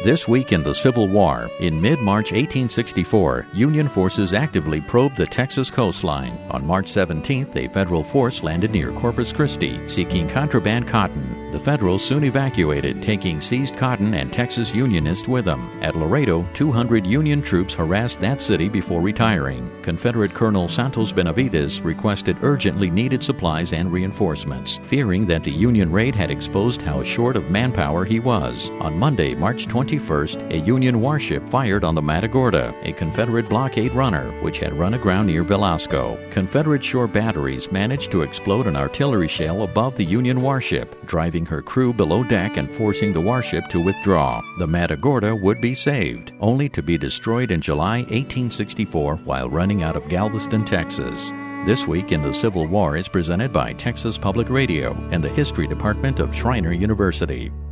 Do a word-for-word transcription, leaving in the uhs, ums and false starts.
This week in the Civil War, in mid-March eighteen sixty-four, Union forces actively probed the Texas coastline. On March seventeenth, a federal force landed near Corpus Christi, seeking contraband cotton. The Federals soon evacuated, taking seized cotton and Texas Unionists with them. At Laredo, two hundred Union troops harassed that city before retiring. Confederate Colonel Santos Benavides requested urgently needed supplies and reinforcements, fearing that the Union raid had exposed how short of manpower he was. On Monday, March twenty-first, a Union warship fired on the Matagorda, a Confederate blockade runner, which had run aground near Velasco. Confederate shore batteries managed to explode an artillery shell above the Union warship, driving her crew below deck and forcing the warship to withdraw. The Matagorda would be saved, only to be destroyed in July eighteen sixty-four while running out of Galveston, Texas. This Week in the Civil War is presented by Texas Public Radio and the History Department of Schreiner University.